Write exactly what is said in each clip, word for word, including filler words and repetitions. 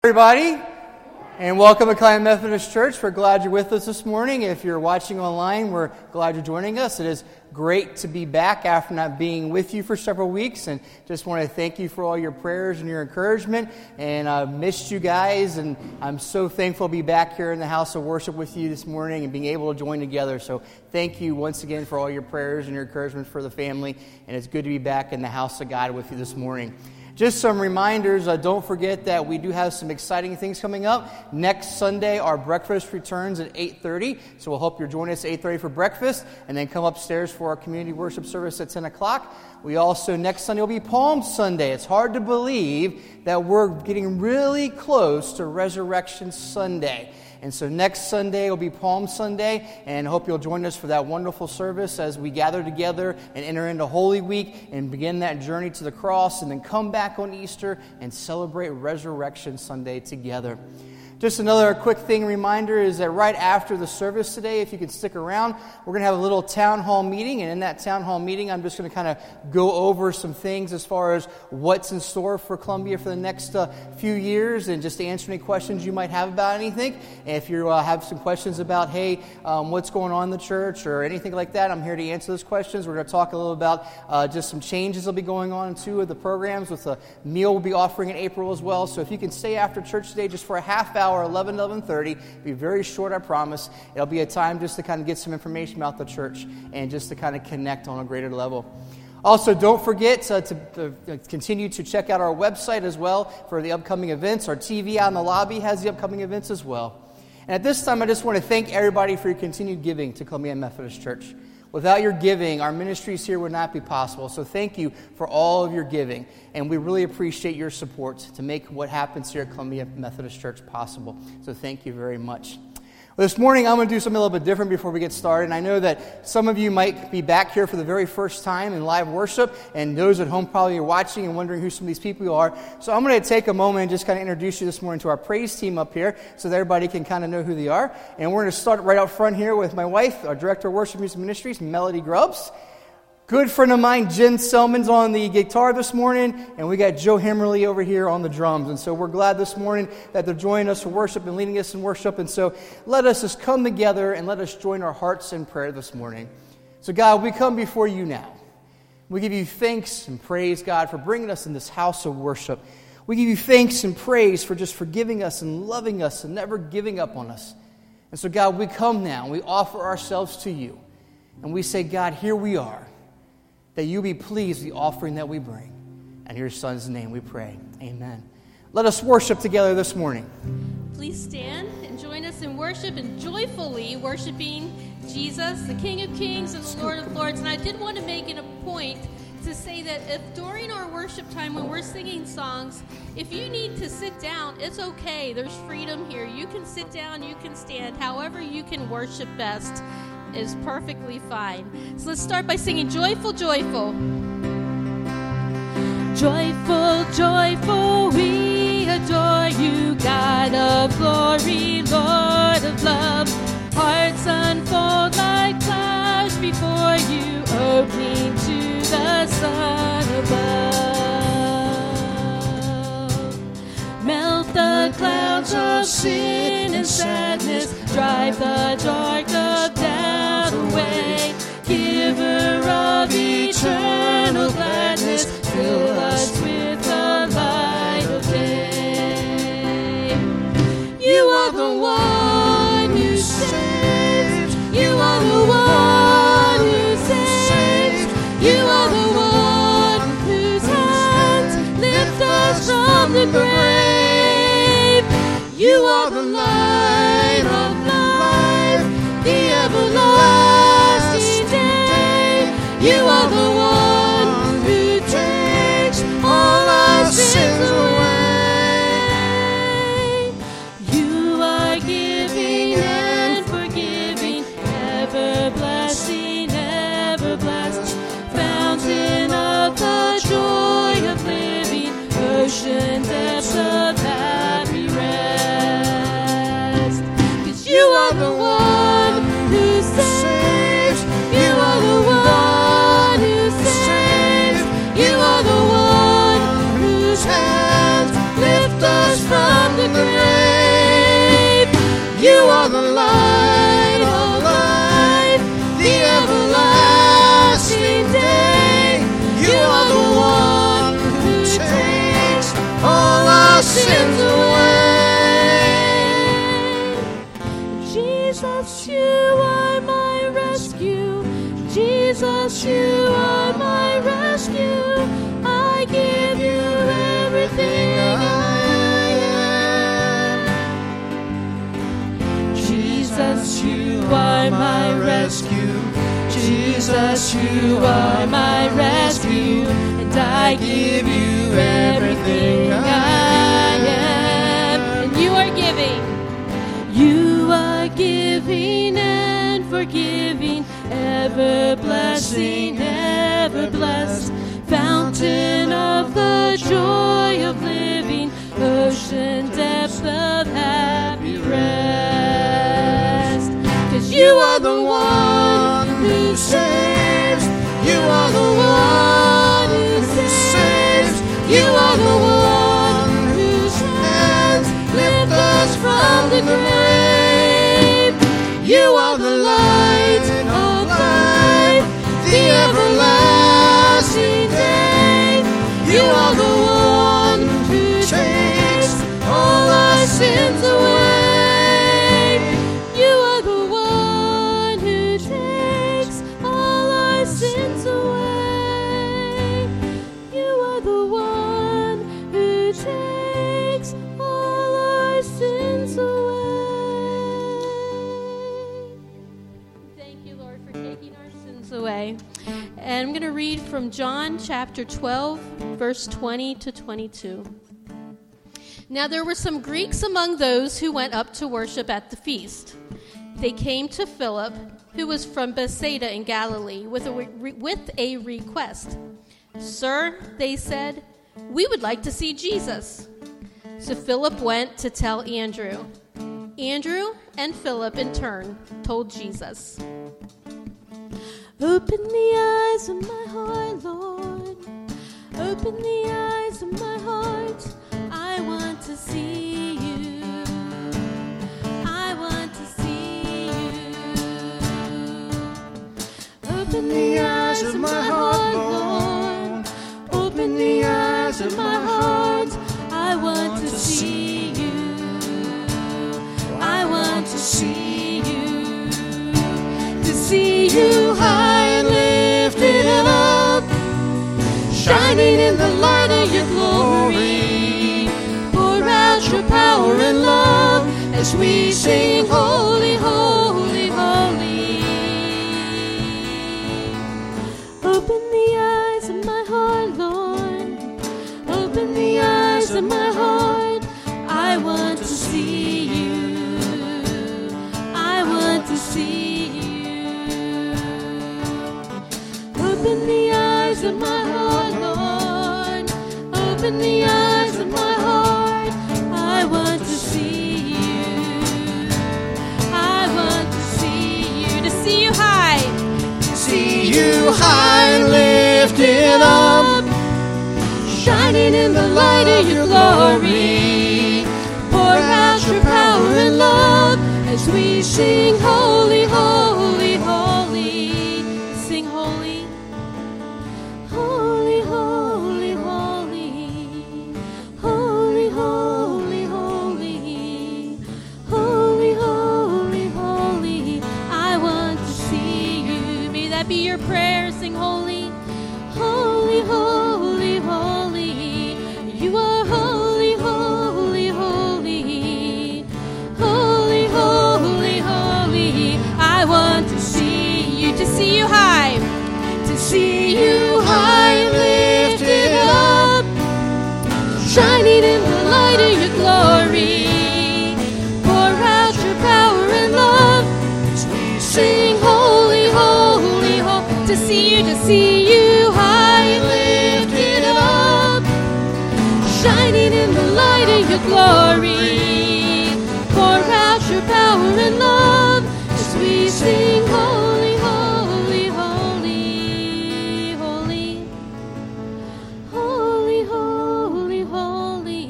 Everybody, and welcome to Columbia Methodist Church. We're glad you're with us this morning. If you're watching online, we're glad you're joining us. It is great to be back after not being with you for several weeks, and just want to thank you for all your prayers and your encouragement. And I've missed you guys, and I'm so thankful to be back here in the house of worship with you this morning and being able to join together. So thank you once again for all your prayers and your encouragement for the family, and it's good to be back in the house of God with you this morning. Just some reminders, uh, don't forget that we do have some exciting things coming up. Next Sunday, our breakfast returns at eight thirty, so we'll hope you'll join us at eight thirty for breakfast, and then come upstairs for our community worship service at ten o'clock. We also, next Sunday will be Palm Sunday. It's hard to believe that we're getting really close to Resurrection Sunday. And so next Sunday will be Palm Sunday, and I hope you'll join us for that wonderful service as we gather together and enter into Holy Week and begin that journey to the cross, and then come back on Easter and celebrate Resurrection Sunday together. Just another quick thing, reminder, is that right after the service today, if you can stick around, we're going to have a little town hall meeting. And in that town hall meeting, I'm just going to kind of go over some things as far as what's in store for Columbia for the next uh, few years, and just to answer any questions you might have about anything. And if you uh, have some questions about, hey, um, what's going on in the church or anything like that, I'm here to answer those questions. We're going to talk a little about uh, just some changes that will be going on in two of the programs, with a meal we'll be offering in April as well. So if you can stay after church today just for a half hour, eleven to eleven thirty. It'll be very short, I promise. It'll be a time just to kind of get some information about the church and just to kind of connect on a greater level. Also, don't forget uh, to, to continue to check out our website as well for the upcoming events. Our T V out in the lobby has the upcoming events as well. And at this time, I just want to thank everybody for your continued giving to Columbia Methodist Church. Without your giving, our ministries here would not be possible. So thank you for all of your giving. And we really appreciate your support to make what happens here at Columbia Methodist Church possible. So thank you very much. Well, this morning, I'm going to do something a little bit different before we get started. And I know that some of you might be back here for the very first time in live worship, and those at home probably are watching and wondering who some of these people are. So I'm going to take a moment and just kind of introduce you this morning to our praise team up here so that everybody can kind of know who they are. And we're going to start right out front here with my wife, our Director of Worship Music Ministries, Melody Grubbs. Good friend of mine, Jen Selman's on the guitar this morning, and we got Joe Hammerly over here on the drums. And so we're glad this morning that they're joining us for worship and leading us in worship. And so let us just come together and let us join our hearts in prayer this morning. So God, we come before you now. We give you thanks and praise, God, for bringing us in this house of worship. We give you thanks and praise for just forgiving us and loving us and never giving up on us. And so God, we come now and we offer ourselves to you. And we say, God, here we are. That you be pleased with the offering that we bring. And in your Son's name we pray. Amen. Let us worship together this morning. Please stand and join us in worship and joyfully worshiping Jesus, the King of Kings and the Lord of Lords. And I did want to make it a point to say that if during our worship time when we're singing songs, if you need to sit down, it's okay. There's freedom here. You can sit down, you can stand. However you can worship best is perfectly fine. So let's start by singing Joyful, Joyful. Joyful, joyful, we adore you, God of glory, Lord of love. Hearts unfold like clouds before you, opening to the sun above. Melt the clouds of sin and sadness, drive the dark of doubt away. Giver of eternal gladness, fill us with the light of day. You are the one who saves. You are the one who saves. You are the one whose hands lift us from the grave. You are the light of life, the everlasting day. You are the one who takes all our sins away. You are giving and forgiving, ever blessing, ever blessed, fountain of the joy of living, ocean depths of happy rest. Jesus, you are my rescue, and I give you everything I am. And you are giving. You are giving and forgiving, ever blessing, ever blessed, fountain of the joy of living, ocean depth of happy rest. 'Cause you are the one who saves, you are the one who saves, you are the one who stands, lift us from the grave. You are the light of life, the everlasting day. You are the one who takes all our sins away. You are the one who takes all our sins away. You are the one who takes all our sins away. Thank you, Lord, for taking our sins away. And I'm going to read from John chapter twelve, verse twenty to twenty-two. Now there were some Greeks among those who went up to worship at the feast. They came to Philip, who was from Bethsaida in Galilee, with a, re- with a request. Sir, they said, we would like to see Jesus. So Philip went to tell Andrew. Andrew and Philip in turn told Jesus. Open the eyes of my heart, Lord. Open the eyes of my heart. I want to see you. I want to see you. Open the eyes of my heart, Lord. Open the eyes of my heart. I want to see you. I want to see you. To see you high and lifted up, shining in the light of your glory. Pour out your power and love as we sing holy, holy, holy. Open the eyes of my heart, Lord. Open the eyes of my heart. I want to see you. I want to see you. Open the eyes of my heart, Lord. Open the eyes of my heart. I want to see you. I want to see you. To see you high. To see you high and lifted up, shining in the light of your glory. Pour out your power and love as we sing holy, holy, holy. Sing holy. Holy, holy, holy. Holy, holy, holy. Holy, holy, holy. I want to see you. May that be your prayer. Sing holy. Holy, holy, holy. You are holy, holy, holy. Holy, holy, holy. I want to see you. To see you high. To see you high and lifted up, shining in the light of your glory. Pour out your power and love as we sing holy, holy, holy. To see you, to see you high and lifted up, shining in the light of your glory. Pour out your power and love as we sing holy, holy, holy, holy. Holy, holy, holy.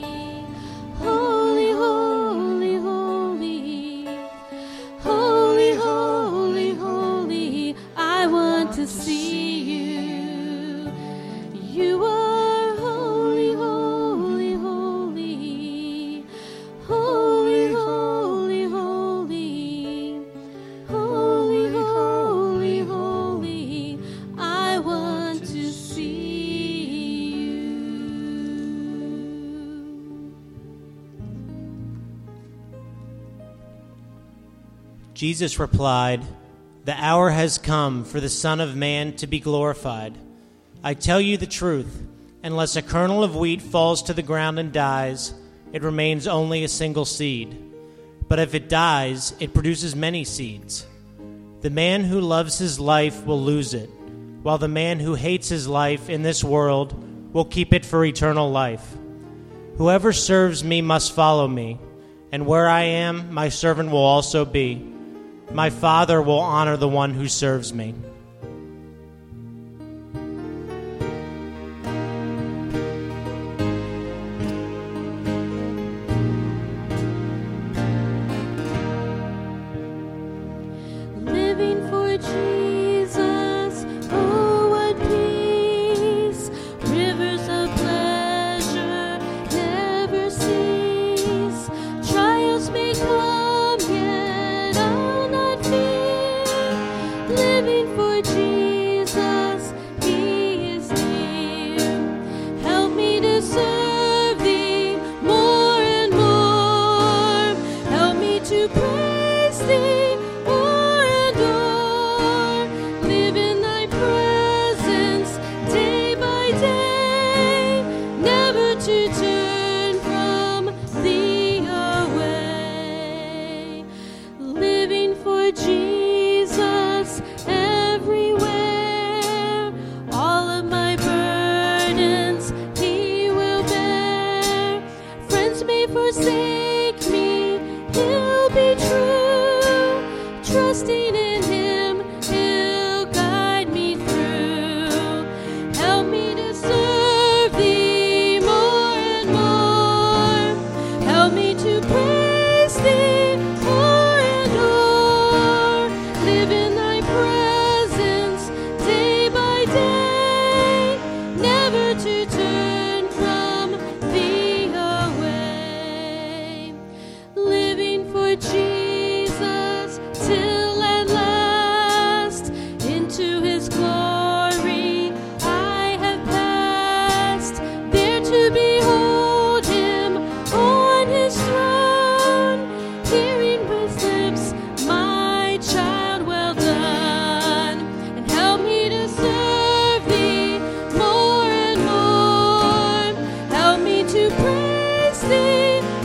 Holy, holy, holy. Holy, holy, holy. I want to see you. You are holy, holy, holy. Holy, holy, holy. Holy, holy, holy. I want to see you. Jesus replied, The hour has come for the Son of Man to be glorified. I tell you the truth, unless a kernel of wheat falls to the ground and dies, it remains only a single seed. But if it dies, it produces many seeds. The man who loves his life will lose it, while the man who hates his life in this world will keep it for eternal life. Whoever serves me must follow me, and where I am, my servant will also be. My Father will honor the one who serves me. Living for Jesus, oh what peace, rivers of pleasure never cease, trials may come yet I'll not fear, living for Jesus, He is near, help me to serve Thee more and more, help me to praise Thee. Jesus everywhere, all of my burdens He will bear. Friends may forsake me, He'll be true. Trusting in Him, He'll guide me through. Help me to serve Thee more and more. Help me to praise Thee. Jesus till at last into His glory I have passed, there to behold Him on His throne, hearing His lips, my child, well done, and help me to serve Thee more and more, help me to praise Thee.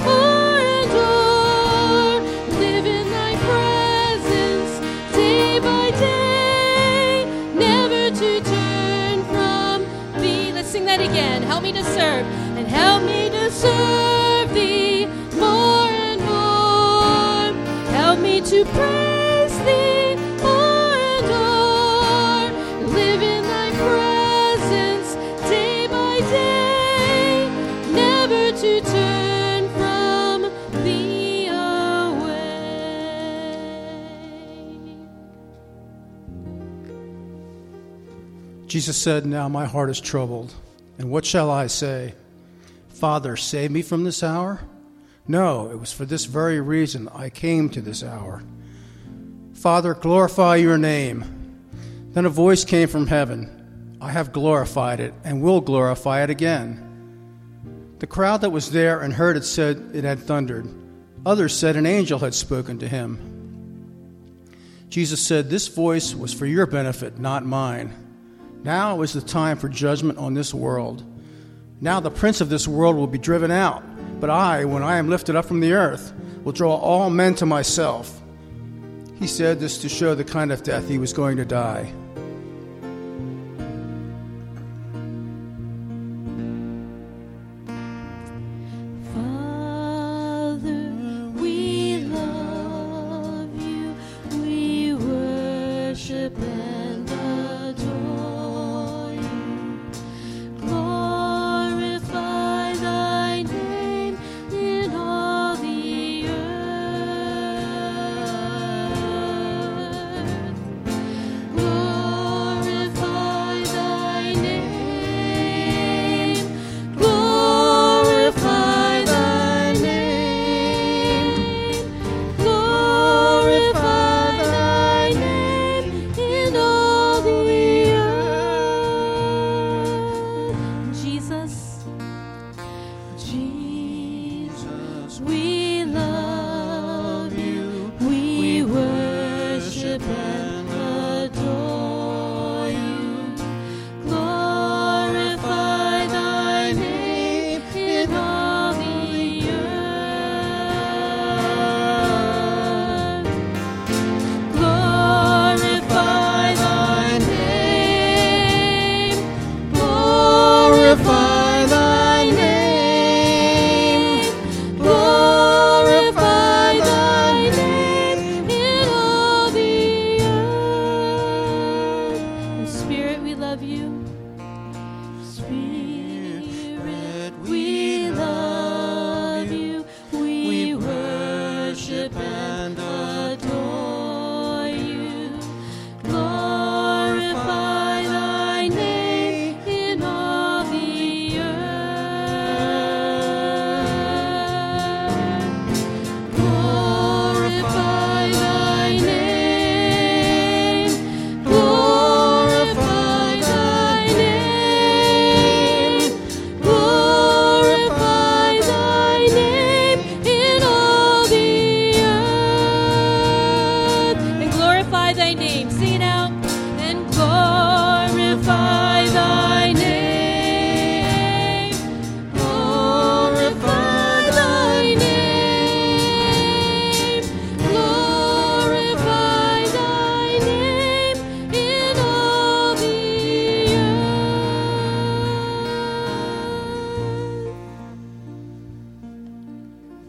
Sing that again. Help me to serve, and help me to serve Thee more and more. Help me to praise Thee more and more. Live in Thy presence day by day, never to turn from Thee away. Jesus said, "Now my heart is troubled. And what shall I say? Father, save me from this hour? No, it was for this very reason I came to this hour. Father, glorify your name." Then a voice came from heaven. "I have glorified it and will glorify it again." The crowd that was there and heard it said it had thundered. Others said an angel had spoken to him. Jesus said, "This voice was for your benefit, not mine. Now is the time for judgment on this world. Now the prince of this world will be driven out, but I, when I am lifted up from the earth, will draw all men to myself." He said this to show the kind of death he was going to die. Father, we love you, we worship and adore. Glorify Thy name in all the earth. Lord,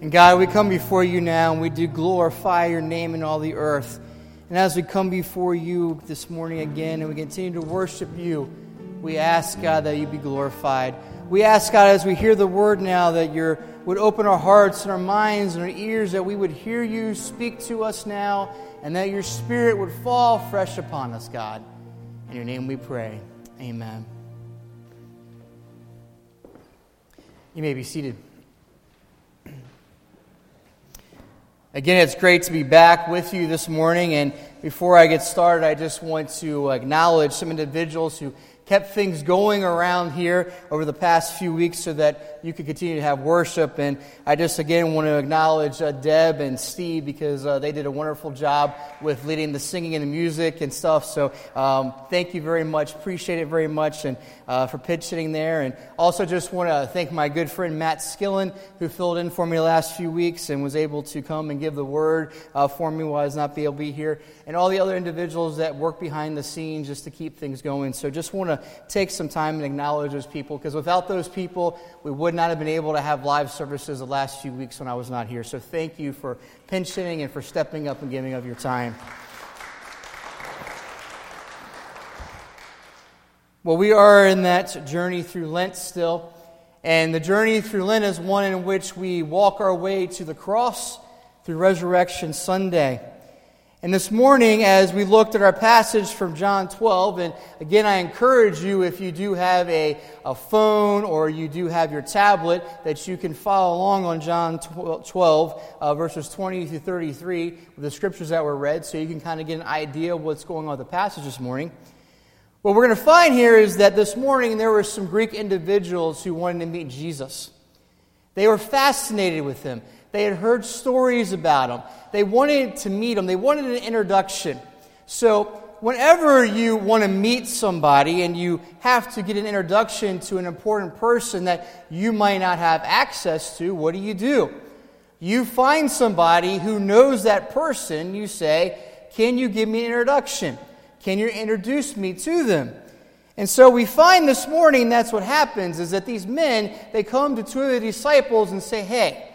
And God, we come before you now, and we do glorify your name in all the earth. And as we come before you this morning again, and we continue to worship you, we ask, God, that you be glorified. We ask, God, as we hear the word now, that you would open our hearts and our minds and our ears, that we would hear you speak to us now, and that your Spirit would fall fresh upon us, God. In your name we pray. Amen. You may be seated. Again, it's great to be back with you this morning, and before I get started, I just want to acknowledge some individuals who kept things going around here over the past few weeks so that you could continue to have worship. And I just, again, want to acknowledge uh, Deb and Steve because uh, they did a wonderful job with leading the singing and the music and stuff. So um, thank you very much. Appreciate it very much and uh, for pitch sitting there. And also just want to thank my good friend Matt Skillen, who filled in for me the last few weeks and was able to come and give the word uh, for me while I was not able to be here. And all the other individuals that work behind the scenes just to keep things going. So just want to take some time and acknowledge those people, because without those people, we would not have been able to have live services the last few weeks when I was not here. So thank you for pinch hitting and for stepping up and giving of your time. Well, we are in that journey through Lent still, and the journey through Lent is one in which we walk our way to the cross through Resurrection Sunday. And this morning, as we looked at our passage from John twelve, and again, I encourage you, if you do have a, a phone or you do have your tablet, that you can follow along on John twelve, uh, verses twenty through thirty-three, with the scriptures that were read, so you can kind of get an idea of what's going on with the passage this morning. What we're going to find here is that this morning there were some Greek individuals who wanted to meet Jesus. They were fascinated with him. They had heard stories about him. They wanted to meet him. They wanted an introduction. So whenever you want to meet somebody and you have to get an introduction to an important person that you might not have access to, what do you do? You find somebody who knows that person. You say, can you give me an introduction? Can you introduce me to them? And so we find this morning that's what happens, is that these men, they come to two of the disciples and say, hey,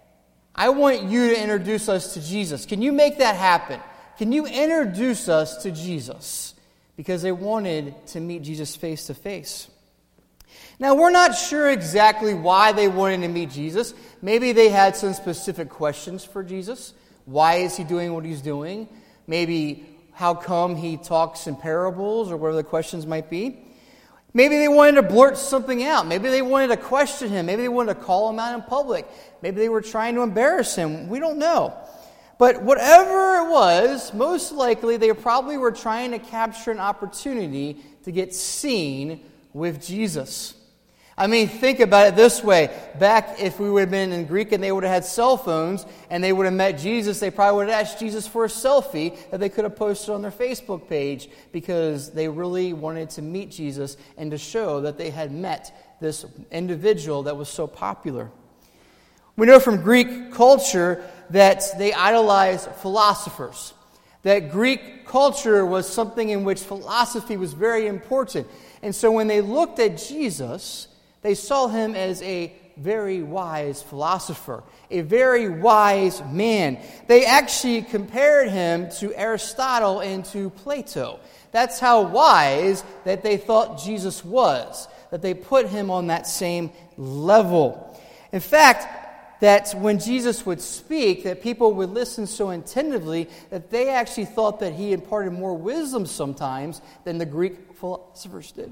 I want you to introduce us to Jesus. Can you make that happen? Can you introduce us to Jesus? Because they wanted to meet Jesus face to face. Now, we're not sure exactly why they wanted to meet Jesus. Maybe they had some specific questions for Jesus. Why is he doing what he's doing? Maybe how come he talks in parables, or whatever the questions might be. Maybe they wanted to blurt something out. Maybe they wanted to question him. Maybe they wanted to call him out in public. Maybe they were trying to embarrass him. We don't know. But whatever it was, most likely they probably were trying to capture an opportunity to get seen with Jesus. I mean, think about it this way. Back if we would have been in Greek and they would have had cell phones and they would have met Jesus, they probably would have asked Jesus for a selfie that they could have posted on their Facebook page, because they really wanted to meet Jesus and to show that they had met this individual that was so popular. We know from Greek culture that they idolized philosophers. That Greek culture was something in which philosophy was very important. And so when they looked at Jesus, they saw him as a very wise philosopher, a very wise man. They actually compared him to Aristotle and to Plato. That's how wise that they thought Jesus was, that they put him on that same level. In fact, that when Jesus would speak, that people would listen so attentively that they actually thought that he imparted more wisdom sometimes than the Greek philosophers did.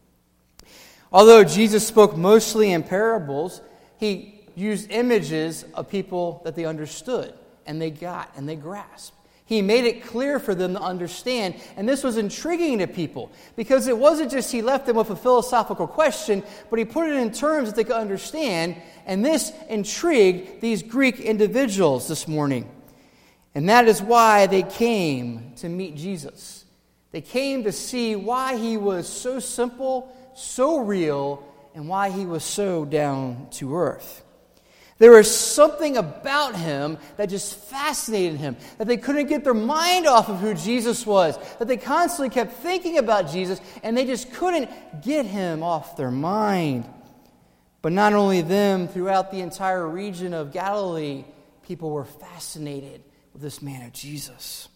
Although Jesus spoke mostly in parables, he used images of people that they understood and they got and they grasped. He made it clear for them to understand, and this was intriguing to people because it wasn't just he left them with a philosophical question, but he put it in terms that they could understand, and this intrigued these Greek individuals this morning. And that is why they came to meet Jesus. They came to see why he was so simple, so real, and why he was so down to earth. There was something about him that just fascinated him, that they couldn't get their mind off of who Jesus was, that they constantly kept thinking about Jesus, and they just couldn't get him off their mind. But not only them, throughout the entire region of Galilee, people were fascinated with this man of Jesus.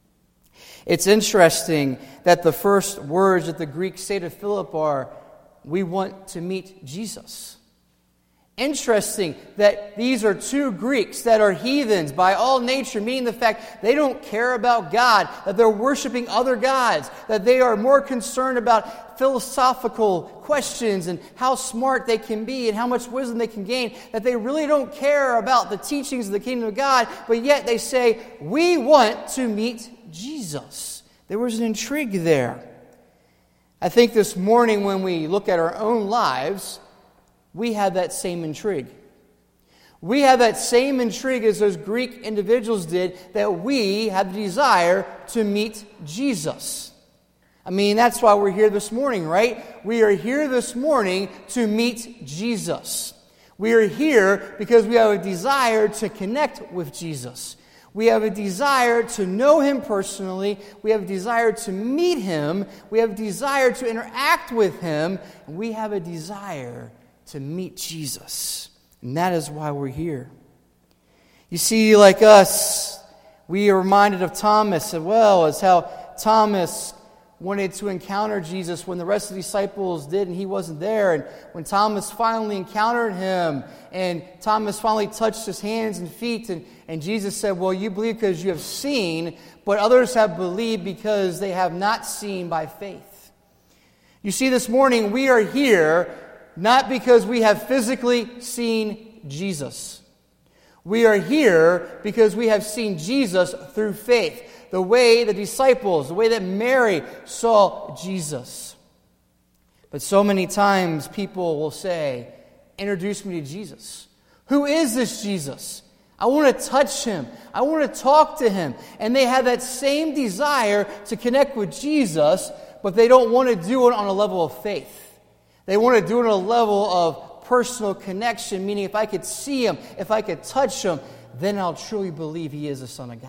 It's interesting that the first words that the Greeks say to Philip are, "We want to meet Jesus." Interesting that these are two Greeks that are heathens by all nature, meaning the fact they don't care about God, that they're worshiping other gods, that they are more concerned about philosophical questions and how smart they can be and how much wisdom they can gain, that they really don't care about the teachings of the kingdom of God, but yet they say, "We want to meet Jesus." There was an intrigue there. I think this morning when we look at our own lives, we have that same intrigue. We have that same intrigue as those Greek individuals did, that we have the desire to meet Jesus. I mean, that's why we're here this morning, right? We are here this morning to meet Jesus. We are here because we have a desire to connect with Jesus. We have a desire to know Him personally. We have a desire to meet Him. We have a desire to interact with Him. And we have a desire to meet Jesus. And that is why we're here. You see, like us, we are reminded of Thomas as well, as how Thomas wanted to encounter Jesus when the rest of the disciples did and he wasn't there. And when Thomas finally encountered Him and Thomas finally touched His hands and feet, and, and Jesus said, "Well, you believe because you have seen, but others have believed because they have not seen by faith." You see, this morning we are here not because we have physically seen Jesus. We are here because we have seen Jesus through faith. The way the disciples, the way that Mary saw Jesus. But so many times people will say, "Introduce me to Jesus. Who is this Jesus? I want to touch Him. I want to talk to Him." And they have that same desire to connect with Jesus, but they don't want to do it on a level of faith. They want to do it on a level of personal connection, meaning if I could see Him, if I could touch Him, then I'll truly believe He is the Son of God.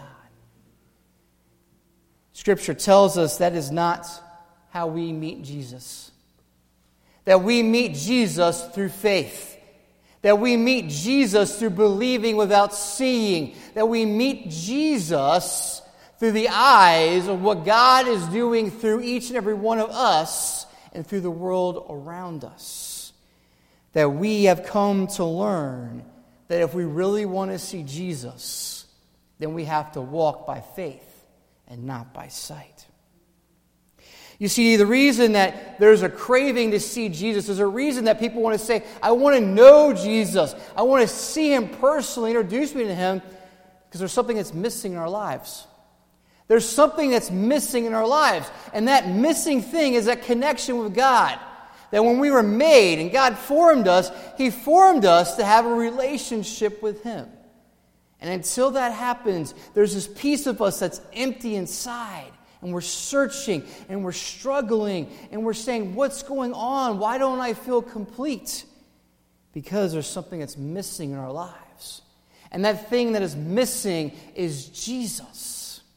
Scripture tells us that is not how we meet Jesus. That we meet Jesus through faith. That we meet Jesus through believing without seeing. That we meet Jesus through the eyes of what God is doing through each and every one of us and through the world around us. That we have come to learn that if we really want to see Jesus, then we have to walk by faith and not by sight. You see, the reason that there's a craving to see Jesus, there's a reason that people want to say, "I want to know Jesus. I want to see Him personally, introduce me to Him," because there's something that's missing in our lives. There's something that's missing in our lives. And that missing thing is that connection with God. That when we were made and God formed us, He formed us to have a relationship with Him. And until that happens, there's this piece of us that's empty inside. And we're searching and we're struggling and we're saying, "What's going on? Why don't I feel complete?" Because there's something that's missing in our lives. And that thing that is missing is Jesus.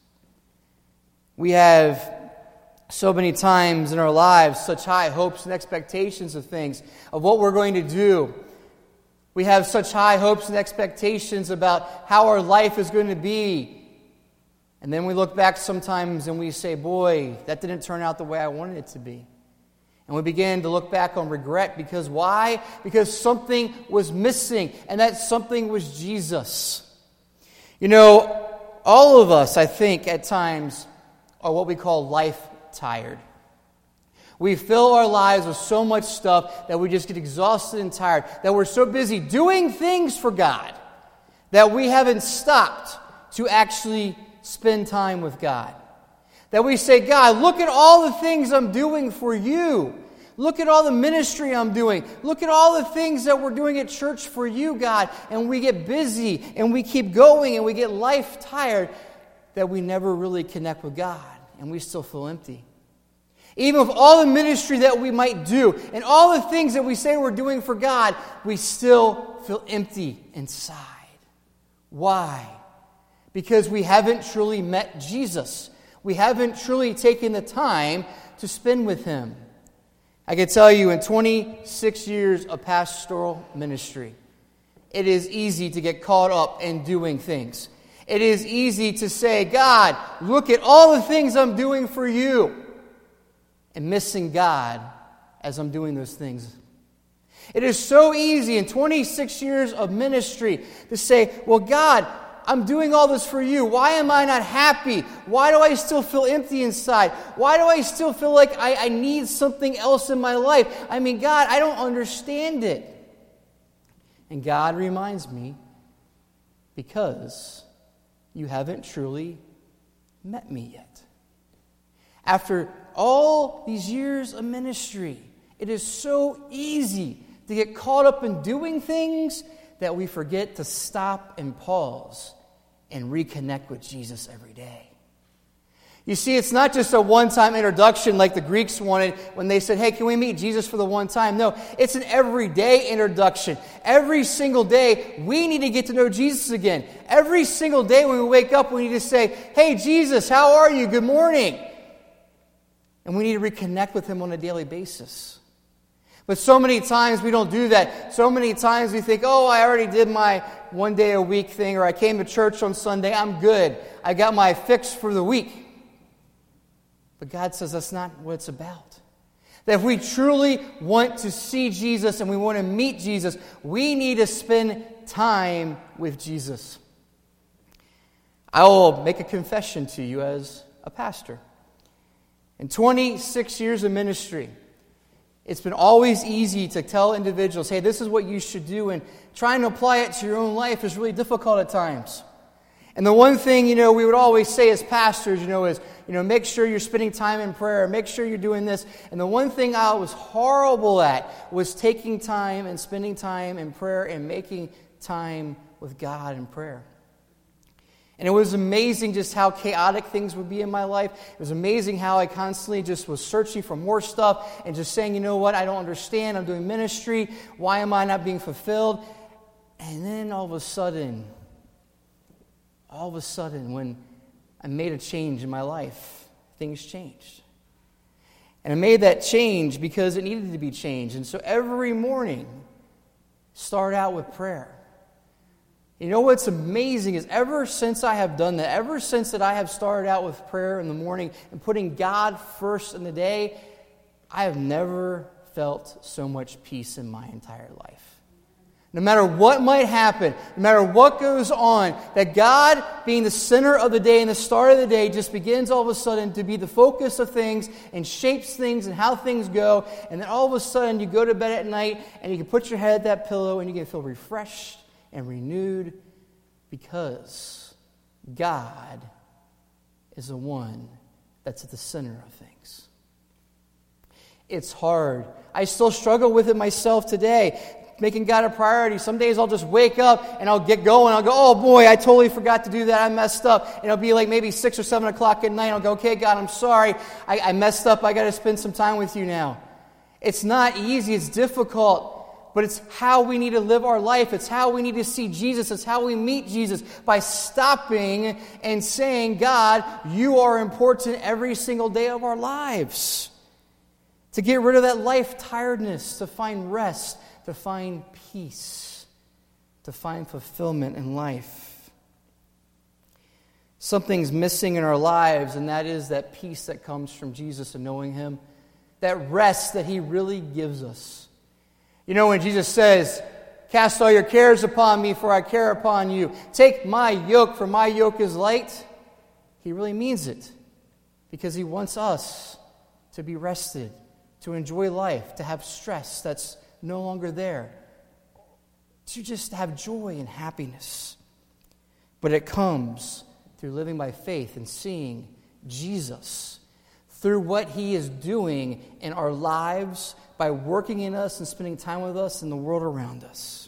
We have so many times in our lives such high hopes and expectations of things, of what we're going to do. We have such high hopes and expectations about how our life is going to be. And then we look back sometimes and we say, "Boy, that didn't turn out the way I wanted it to be." And we begin to look back on regret because why? Because something was missing, and that something was Jesus. You know, all of us, I think, at times are what we call life tired. We fill our lives with so much stuff that we just get exhausted and tired, that we're so busy doing things for God that we haven't stopped to actually spend time with God. That we say, "God, look at all the things I'm doing for you. Look at all the ministry I'm doing. Look at all the things that we're doing at church for you, God." And we get busy and we keep going and we get life tired that we never really connect with God and we still feel empty. Even with all the ministry that we might do and all the things that we say we're doing for God, we still feel empty inside. Why? Because we haven't truly met Jesus. We haven't truly taken the time to spend with Him. I can tell you in twenty-six years of pastoral ministry, it is easy to get caught up in doing things. It is easy to say, God, look at all the things I'm doing for you, and missing God as I'm doing those things. It is so easy in twenty-six years of ministry to say, well, God, I'm doing all this for you. Why am I not happy? Why do I still feel empty inside? Why do I still feel like I, I need something else in my life? I mean, God, I don't understand it. And God reminds me, because you haven't truly met me yet. After all these years of ministry, it is so easy to get caught up in doing things that we forget to stop and pause and reconnect with Jesus every day. You see, it's not just a one-time introduction like the Greeks wanted when they said, hey, can we meet Jesus for the one time? No, it's an everyday introduction. Every single day, we need to get to know Jesus again. Every single day when we wake up, we need to say, hey, Jesus, how are you? Good morning. And we need to reconnect with Him on a daily basis. But so many times we don't do that. So many times we think, oh, I already did my one day a week thing, or I came to church on Sunday, I'm good. I got my fix for the week. But God says that's not what it's about. That if we truly want to see Jesus and we want to meet Jesus, we need to spend time with Jesus. I will make a confession to you as a pastor. In twenty-six years of ministry, it's been always easy to tell individuals, hey, this is what you should do, and trying to apply it to your own life is really difficult at times. And the one thing, you know, we would always say as pastors, you know, is, you know, make sure you're spending time in prayer, make sure you're doing this. And the one thing I was horrible at was taking time and spending time in prayer and making time with God in prayer. And it was amazing just how chaotic things would be in my life. It was amazing how I constantly just was searching for more stuff and just saying, you know what, I don't understand. I'm doing ministry. Why am I not being fulfilled? And then all of a sudden, all of a sudden, when I made a change in my life, things changed. And I made that change because it needed to be changed. And so every morning, start out with prayer. You know what's amazing is ever since I have done that, ever since that I have started out with prayer in the morning and putting God first in the day, I have never felt so much peace in my entire life. No matter what might happen, no matter what goes on, that God being the center of the day and the start of the day just begins all of a sudden to be the focus of things and shapes things and how things go. And then all of a sudden you go to bed at night and you can put your head at that pillow and you can feel refreshed and renewed, because God is the one that's at the center of things. It's hard. I still struggle with it myself today, making God a priority. Some days I'll just wake up and I'll get going. I'll go, oh boy, I totally forgot to do that. I messed up. And it'll be like maybe six or seven o'clock at night. I'll go, okay, God, I'm sorry. I, I messed up. I got to spend some time with you now. It's not easy. It's difficult. But it's how we need to live our life. It's how we need to see Jesus. It's how we meet Jesus, by stopping and saying, God, you are important every single day of our lives. To get rid of that life tiredness, to find rest, to find peace, to find fulfillment in life. Something's missing in our lives, and that is that peace that comes from Jesus and knowing Him. That rest that He really gives us. You know, when Jesus says, cast all your cares upon me, for I care upon you. Take my yoke, for my yoke is light. He really means it. Because He wants us to be rested, to enjoy life, to have stress that's no longer there, to just have joy and happiness. But it comes through living by faith and seeing Jesus through what He is doing in our lives, by working in us and spending time with us in the world around us.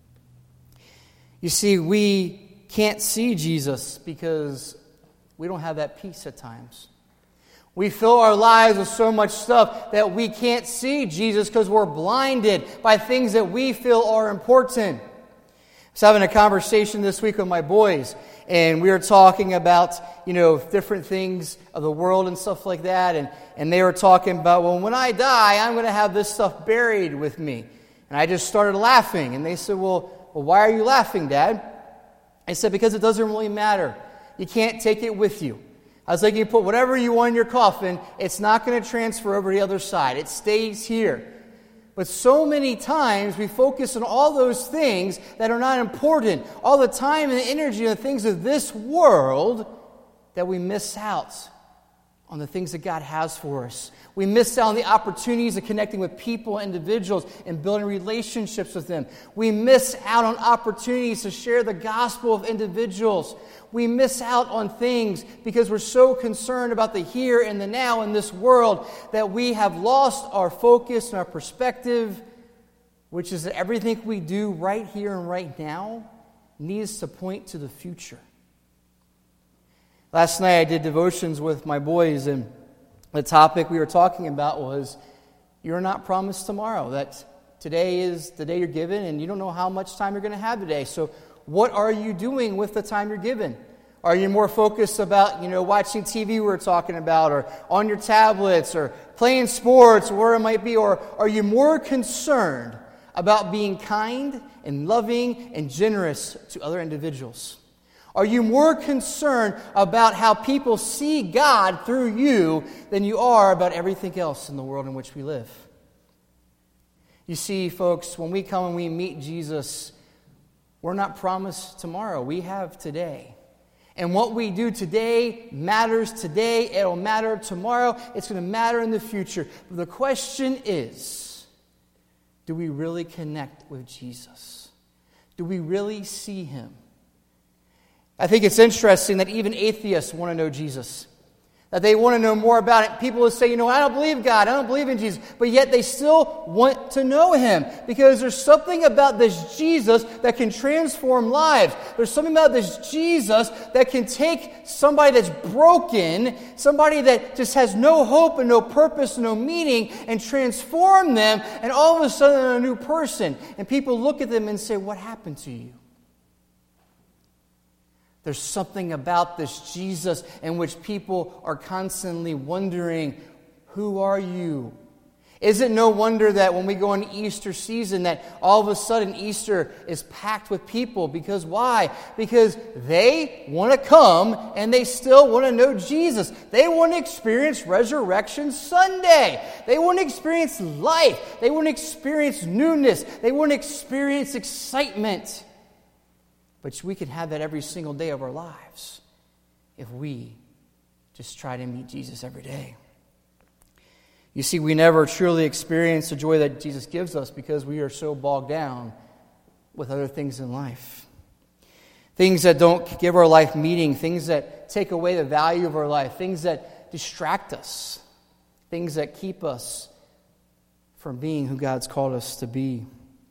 You see, we can't see Jesus because we don't have that peace at times. We fill our lives with so much stuff that we can't see Jesus because we're blinded by things that we feel are important. was having a conversation this week with my boys, and we were talking about, you know, different things of the world and stuff like that, and, and they were talking about, well, when I die, I'm going to have this stuff buried with me. And I just started laughing, and they said, well, well, why are you laughing, Dad? I said, because it doesn't really matter. You can't take it with you. I was like, you put whatever you want in your coffin, it's not going to transfer over to the other side. It stays here. But so many times we focus on all those things that are not important, all the time and the energy on the things of this world, that we miss out on the things that God has for us. We miss out on the opportunities of connecting with people, individuals, and building relationships with them. We miss out on opportunities to share the gospel with individuals. We miss out on things because we're so concerned about the here and the now in this world that we have lost our focus and our perspective, which is that everything we do right here and right now needs to point to the future. Last night I did devotions with my boys, and the topic we were talking about was, you're not promised tomorrow. That today is the day you're given, and you don't know how much time you're going to have today. So what are you doing with the time you're given? Are you more focused about, you know, watching T V we were talking about, or on your tablets, or playing sports, or where it might be? Or are you more concerned about being kind and loving and generous to other individuals? Are you more concerned about how people see God through you than you are about everything else in the world in which we live? You see, folks, when we come and we meet Jesus, we're not promised tomorrow. We have today. And what we do today matters today. It'll matter tomorrow. It's going to matter in the future. But the question is, do we really connect with Jesus? Do we really see Him? I think it's interesting that even atheists want to know Jesus. That they want to know more about it. People will say, you know, I don't believe God, I don't believe in Jesus. But yet they still want to know Him. Because there's something about this Jesus that can transform lives. There's something about this Jesus that can take somebody that's broken, somebody that just has no hope and no purpose and no meaning, and transform them, and all of a sudden they're a new person. And people look at them and say, what happened to you? There's something about this Jesus in which people are constantly wondering, who are you? Is it no wonder that when we go into Easter season that all of a sudden Easter is packed with people? Because why? Because they want to come and they still want to know Jesus. They want to experience Resurrection Sunday. They want to experience life. They want to experience newness. They want to experience excitement. But we can have that every single day of our lives if we just try to meet Jesus every day. You see, we never truly experience the joy that Jesus gives us because we are so bogged down with other things in life. Things that don't give our life meaning, things that take away the value of our life, things that distract us, things that keep us from being who God's called us to be.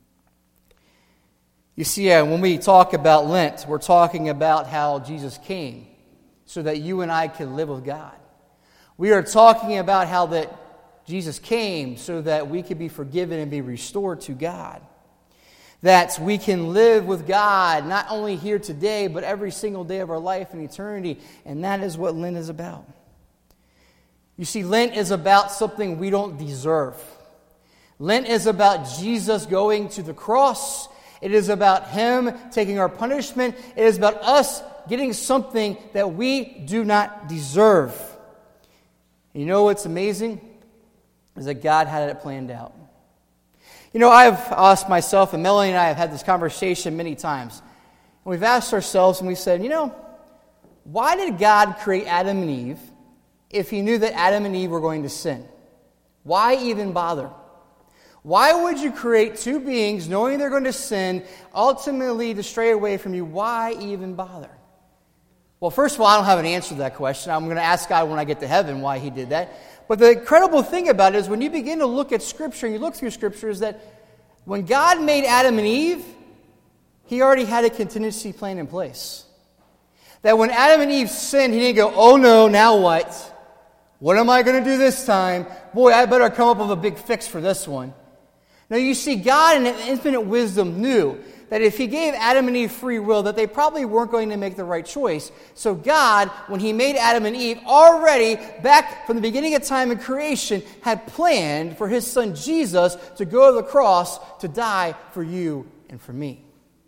You see, uh, when we talk about Lent, we're talking about how Jesus came so that you and I can live with God. We are talking about how that Jesus came so that we could be forgiven and be restored to God. That we can live with God not only here today, but every single day of our life in eternity. And that is what Lent is about. You see, Lent is about something we don't deserve. Lent is about Jesus going to the cross. It is about Him taking our punishment. It is about us getting something that we do not deserve. You know what's amazing? Is that God had it planned out. You know, I've asked myself, and Melanie and I have had this conversation many times. And we've asked ourselves, and we said, you know, why did God create Adam and Eve if He knew that Adam and Eve were going to sin? Why even bother? Why would you create two beings knowing they're going to sin, ultimately to stray away from you? Why even bother? Well, first of all, I don't have an answer to that question. I'm going to ask God when I get to heaven why He did that. But the incredible thing about it is when you begin to look at Scripture, and you look through Scripture, is that when God made Adam and Eve, He already had a contingency plan in place. That when Adam and Eve sinned, He didn't go, oh no, now what? What am I going to do this time? Boy, I better come up with a big fix for this one. Now you see, God in His infinite wisdom knew that if he gave Adam and Eve free will, that they probably weren't going to make the right choice. So God, when he made Adam and Eve, already back from the beginning of time in creation, had planned for his son Jesus to go to the cross to die for you and for me.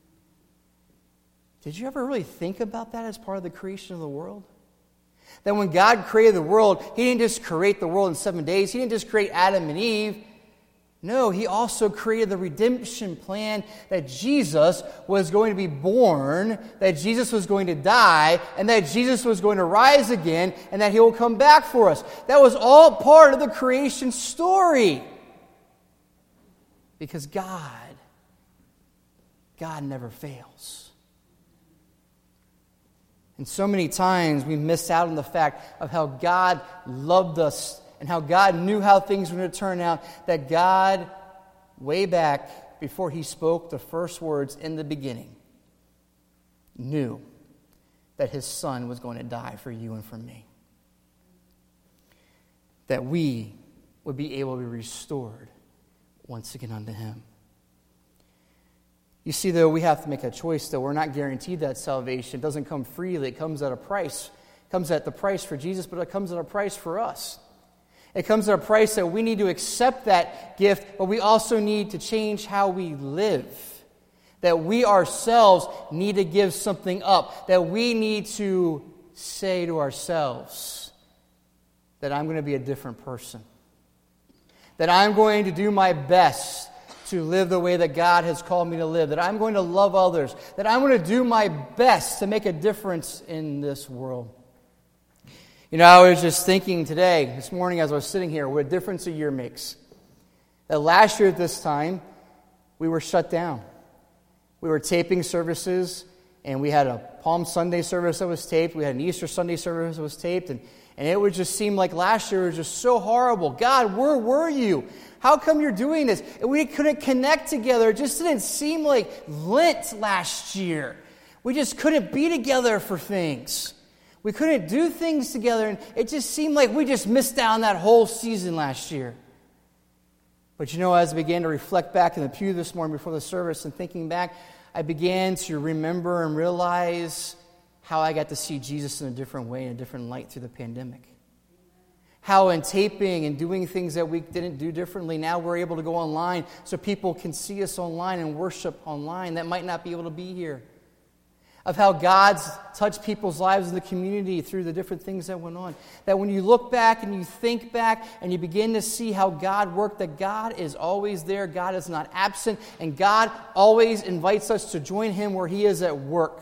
Did you ever really think about that as part of the creation of the world? That when God created the world, he didn't just create the world in seven days. He didn't just create Adam and Eve. No, he also created the redemption plan that Jesus was going to be born, that Jesus was going to die, and that Jesus was going to rise again, and that he will come back for us. That was all part of the creation story. Because God, God never fails. And so many times we miss out on the fact of how God loved us and how God knew how things were going to turn out, that God, way back before he spoke the first words in the beginning, knew that his son was going to die for you and for me. That we would be able to be restored once again unto him. You see, though, we have to make a choice, though. We're not guaranteed that salvation. It doesn't come freely. It comes at a price. It comes at the price for Jesus, but it comes at a price for us. It comes at a price that we need to accept that gift, but we also need to change how we live. That we ourselves need to give something up. That we need to say to ourselves that I'm going to be a different person. That I'm going to do my best to live the way that God has called me to live, that I'm going to love others, that I'm going to do my best to make a difference in this world. You know, I was just thinking today, this morning as I was sitting here, what a difference a year makes. That last year at this time, we were shut down. We were taping services, and we had a Palm Sunday service that was taped, we had an Easter Sunday service that was taped, and, and it would just seem like last year was just so horrible. God, where were you? How come you're doing this? And we couldn't connect together. It just didn't seem like Lent last year. We just couldn't be together for things. We couldn't do things together. And it just seemed like we just missed out on that whole season last year. But you know, as I began to reflect back in the pew this morning before the service and thinking back, I began to remember and realize how I got to see Jesus in a different way, in a different light through the pandemic. How in taping and doing things that we didn't do differently, now we're able to go online so people can see us online and worship online that might not be able to be here. Of how God's touched people's lives in the community through the different things that went on. That when you look back and you think back and you begin to see how God worked, that God is always there, God is not absent, and God always invites us to join him where he is at work.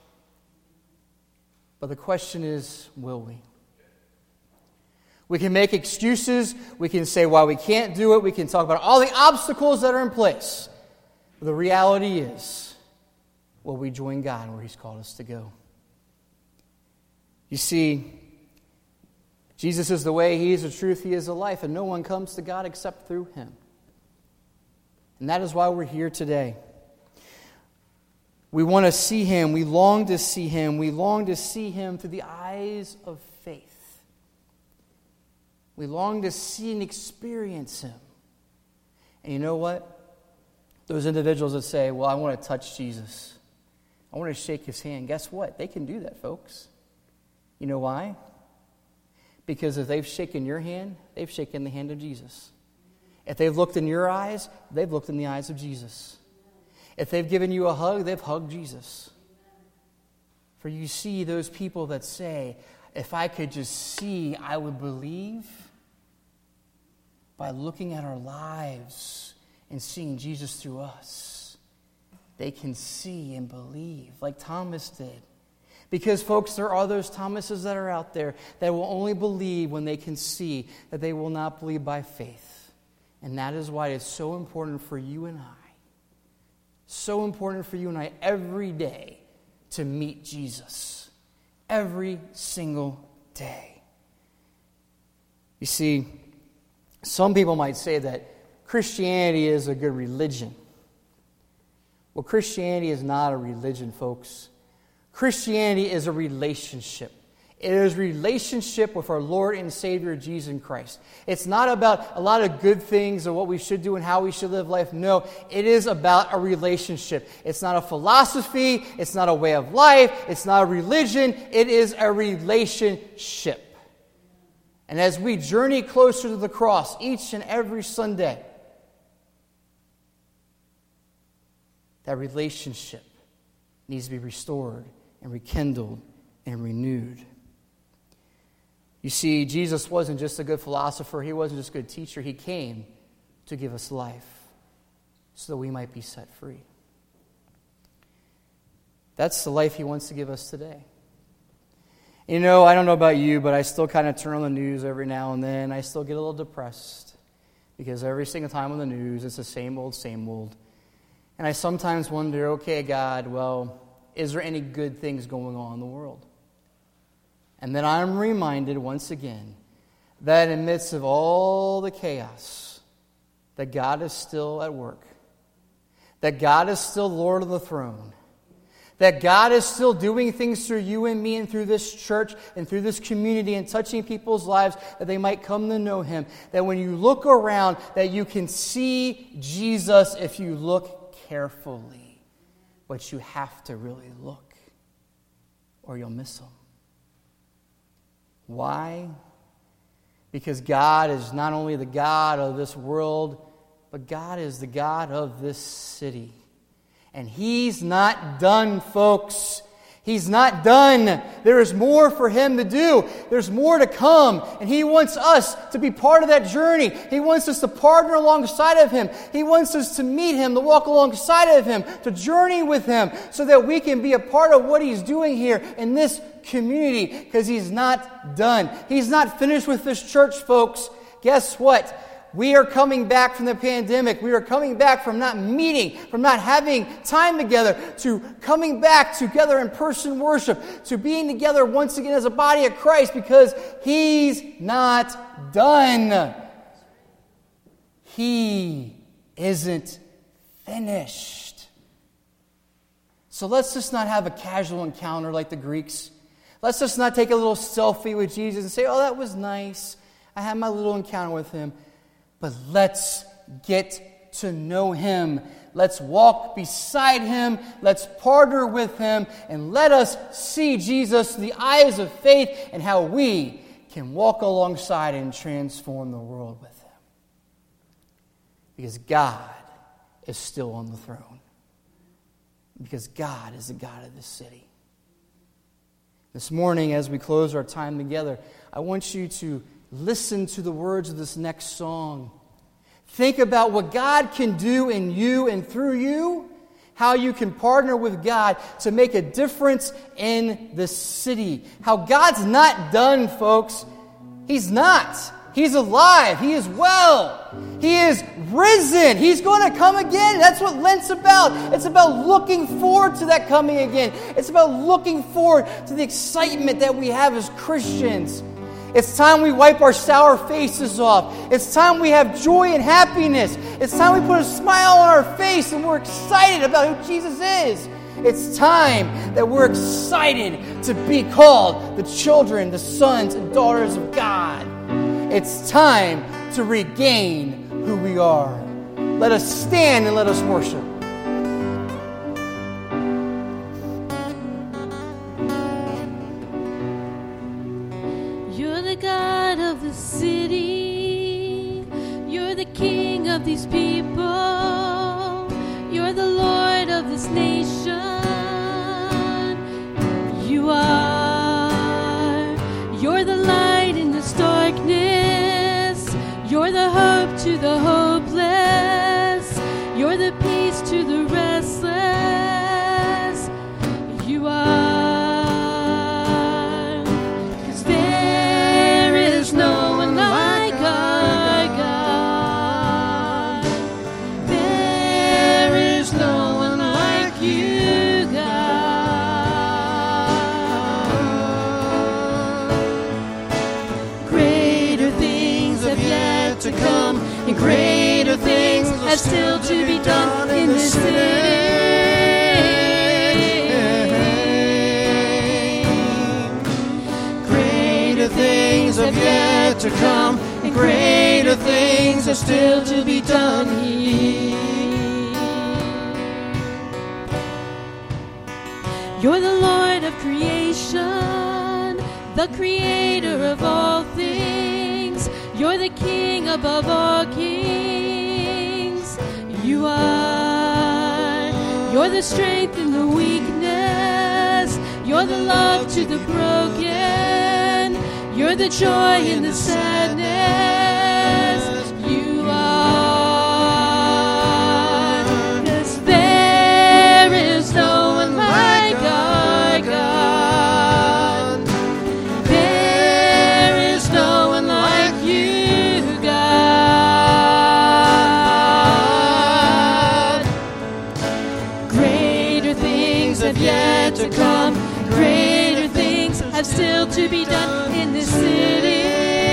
But the question is, will we? We can make excuses. We can say why we can't do it. We can talk about all the obstacles that are in place. But the reality is, will we join God where he's called us to go? You see, Jesus is the way, he is the truth, he is the life, and no one comes to God except through him. And that is why we're here today. We want to see him. We long to see him. We long to see him through the eyes of faith. We long to see and experience him. And you know what? Those individuals that say, well, I want to touch Jesus. I want to shake his hand. Guess what? They can do that, folks. You know why? Because if they've shaken your hand, they've shaken the hand of Jesus. If they've looked in your eyes, they've looked in the eyes of Jesus. If they've given you a hug, they've hugged Jesus. For you see those people that say, if I could just see, I would believe. By looking at our lives and seeing Jesus through us, they can see and believe like Thomas did. Because, folks, there are those Thomases that are out there that will only believe when they can see, that they will not believe by faith. And that is why it's so important for you and I, so important for you and I every day to meet Jesus. Every single day. You see, some people might say that Christianity is a good religion. Well, Christianity is not a religion, folks. Christianity is a relationship. It is relationship with our Lord and Savior, Jesus Christ. It's not about a lot of good things or what we should do and how we should live life. No, it is about a relationship. It's not a philosophy. It's not a way of life. It's not a religion. It is a relationship. And as we journey closer to the cross each and every Sunday, that relationship needs to be restored and rekindled and renewed. You see, Jesus wasn't just a good philosopher. He wasn't just a good teacher. He came to give us life so that we might be set free. That's the life he wants to give us today. You know, I don't know about you, but I still kind of turn on the news every now and then. I still get a little depressed because every single time on the news, it's the same old, same old. And I sometimes wonder, okay, God, well, is there any good things going on in the world? And then I'm reminded once again that in the midst of all the chaos, that God is still at work. That God is still Lord of the throne. That God is still doing things through you and me and through this church and through this community and touching people's lives that they might come to know Him. That when you look around, that you can see Jesus if you look carefully. But you have to really look or you'll miss Him. Why? Because God is not only the God of this world, but God is the God of this city. And He's not done, folks. He's not done. There is more for Him to do. There's more to come. And He wants us to be part of that journey. He wants us to partner alongside of Him. He wants us to meet Him, to walk alongside of Him, to journey with Him, so that we can be a part of what He's doing here in this community, because He's not done. He's not finished with this church, folks. Guess what? We are coming back from the pandemic. We are coming back from not meeting, from not having time together, to coming back together in person worship, to being together once again as a body of Christ, because He's not done. He isn't finished. So let's just not have a casual encounter like the Greeks. Let's just not take a little selfie with Jesus and say, oh, that was nice. I had my little encounter with Him. But let's get to know Him. Let's walk beside Him. Let's partner with Him. And let us see Jesus through the eyes of faith and how we can walk alongside and transform the world with Him. Because God is still on the throne. Because God is the God of this city. This morning, as we close our time together, I want you to listen to the words of this next song. Think about what God can do in you and through you, how you can partner with God to make a difference in the city. How God's not done, folks. He's not. He's alive. He is well. He is risen. He's going to come again. That's what Lent's about. It's about looking forward to that coming again. It's about looking forward to the excitement that we have as Christians. It's time we wipe our sour faces off. It's time we have joy and happiness. It's time we put a smile on our face and we're excited about who Jesus is. It's time that we're excited to be called the children, the sons and daughters of God. It's time to regain who we are. Let us stand and let us worship. You're the God of the city. You're the King of these people. You're the Lord of this nation. You are. You're the light in this darkness. You're the hope to the hopeless. You're the peace to the restless. You are. No one like our God. There is no one like you, God. Greater things have yet to come, and greater things are still to be done in this city. Great to come, and greater things are still to be done here. You're the Lord of creation, the creator of all things. You're the King above all kings. You are. You're the strength in the weakness. You're the love to the broken. You're the joy in the sadness. You are. 'Cause there is no one like our God. There is no one like you, God. Greater things have yet to come. Greater things have still to be done in this city.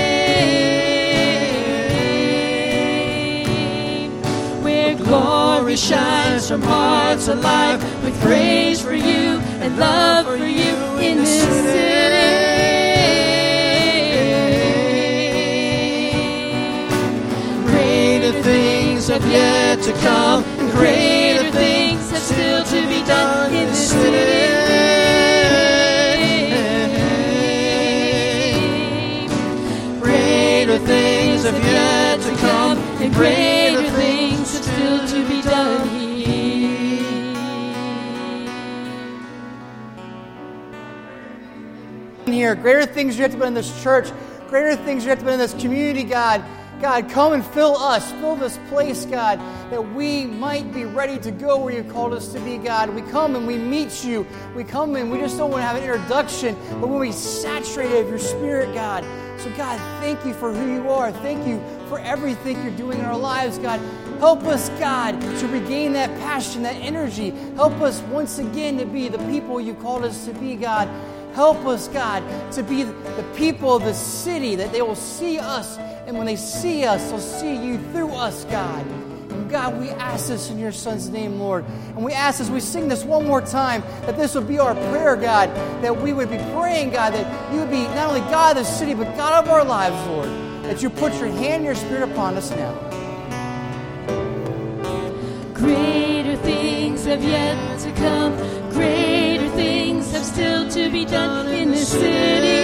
Where glory shines from hearts alive with praise for you and love for you in this city. Greater things have yet to come. Greater things have still to be done in this city. Greater things have yet to come, and greater things have still to be done here. Here, greater things are yet to be in this church. Greater things are yet to be in this community, God. God, come and fill us, fill this place, God, that we might be ready to go where you called us to be, God. We come and we meet you. We come and we just don't want to have an introduction, but when we saturate of your Spirit, God. So, God, thank you for who you are. Thank you for everything you're doing in our lives, God. Help us, God, to regain that passion, that energy. Help us once again to be the people you called us to be, God. Help us, God, to be the people of the city, that they will see us, and when they see us, they'll see you through us, God. And God, we ask this in your Son's name, Lord. And we ask as we sing this one more time, that this would be our prayer, God, that we would be praying, God, that you would be not only God of the city, but God of our lives, Lord, that you put your hand and your Spirit upon us now. Greater things have yet to come. Greater things have still to be done in this city.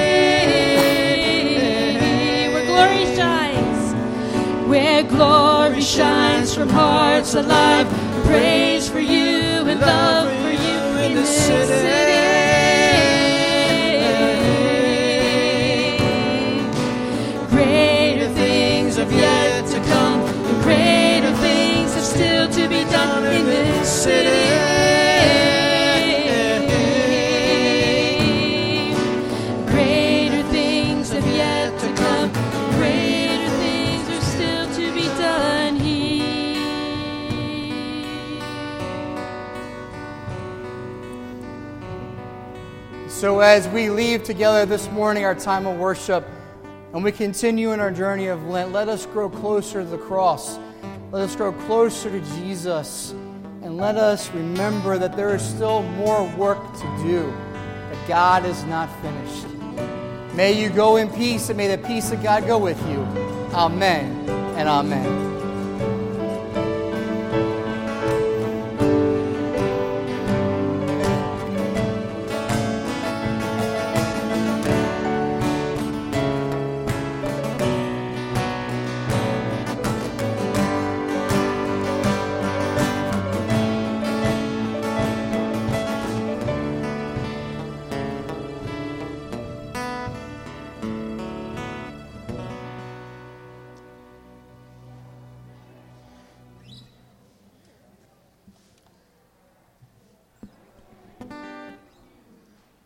Where glory shines. Where glory shines from hearts alive. Praise for you and love for you in this city. Greater things have yet to come. And greater things have still to be done in this city. Greater things have yet to come. Greater things are still to be done here. So as we leave together this morning, our time of worship, and we continue in our journey of Lent, let us grow closer to the cross. Let us grow closer to Jesus. And let us remember that there is still more work to do, that God is not finished. May you go in peace, and may the peace of God go with you. Amen and amen.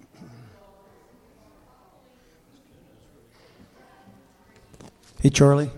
Hey, Charlie.